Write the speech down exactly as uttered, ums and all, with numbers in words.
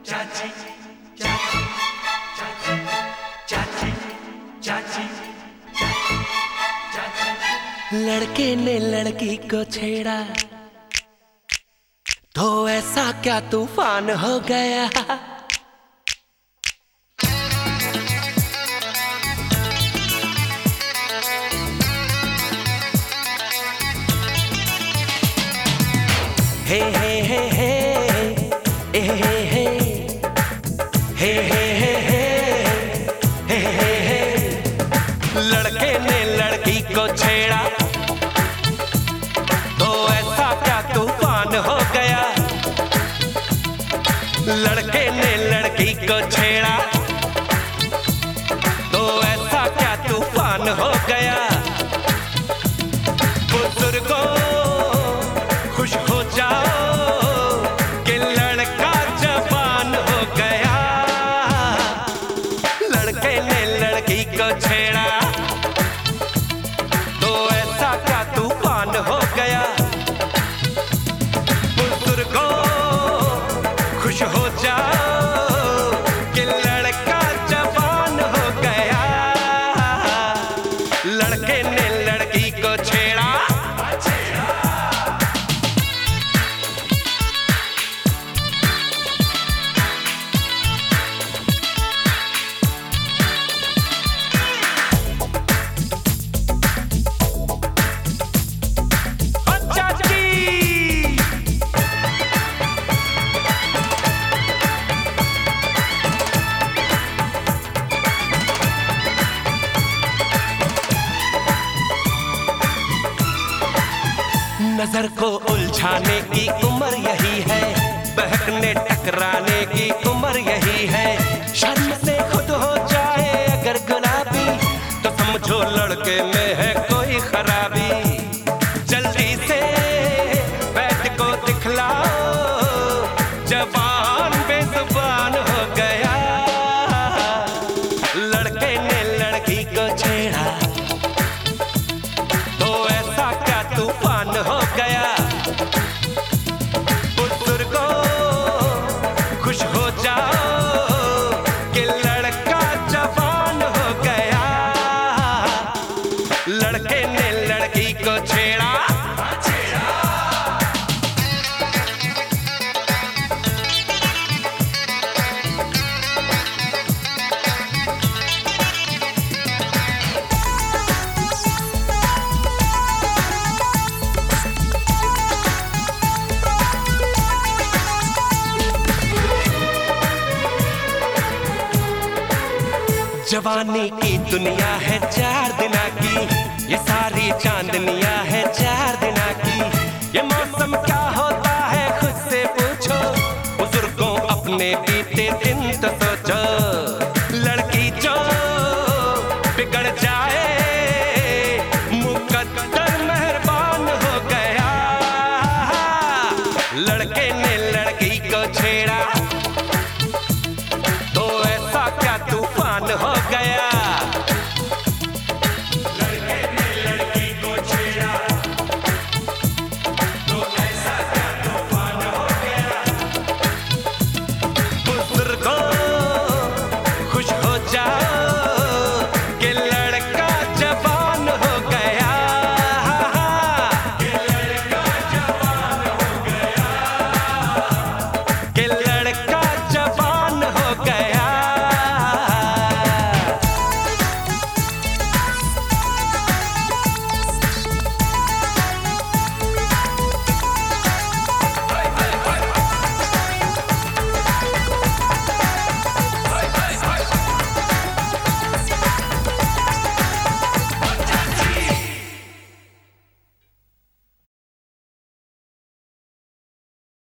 चाची चाची चाची चाची चाची चाची। लड़के ने लड़की को छेड़ा तो ऐसा क्या तूफान हो गया। हे हे हे हे ए हे हे हे हे हे हे हे हे। लड़के ने लड़की को छेड़ा तो ऐसा क्या तूफान हो गया। लड़के ने लड़की को छेड़ा तो ऐसा क्या तूफान हो गया। बुजुर्गों खुश हो जाओ कि लड़का जवान हो गया। लड़के ने लड़की को छेड़ा तो ऐसा क्या तूफान हो गया। बुजुर्गों खुश हो जाओ कि लड़का जवान हो गया। लड़के ने लड़की को छेड़ा नजर को उलझाने की उम्र यही है, बहकने टकराने की उम्र यही है। शर्म से खुद हो जाए अगर गुलाबी तो समझो लड़के में है कोई खराबी। जल्दी से बैठ को दिखलाओ जवान बेजुबान हो गया। लड़के ने लड़की को छेड़ा तो ऐसा क्या तूफान हो गया। बुजुर्गों खुश हो जाओ कि लड़का जवान हो गया। लड़के ने लड़की को छेड़ा जवानी की दुनिया है चार दिना की, ये सारी चांदनियां है चार दिना की। ये मौसम क्या होता है खुद से पूछो, बुजुर्गों अपने बीते दिन तो सोचो।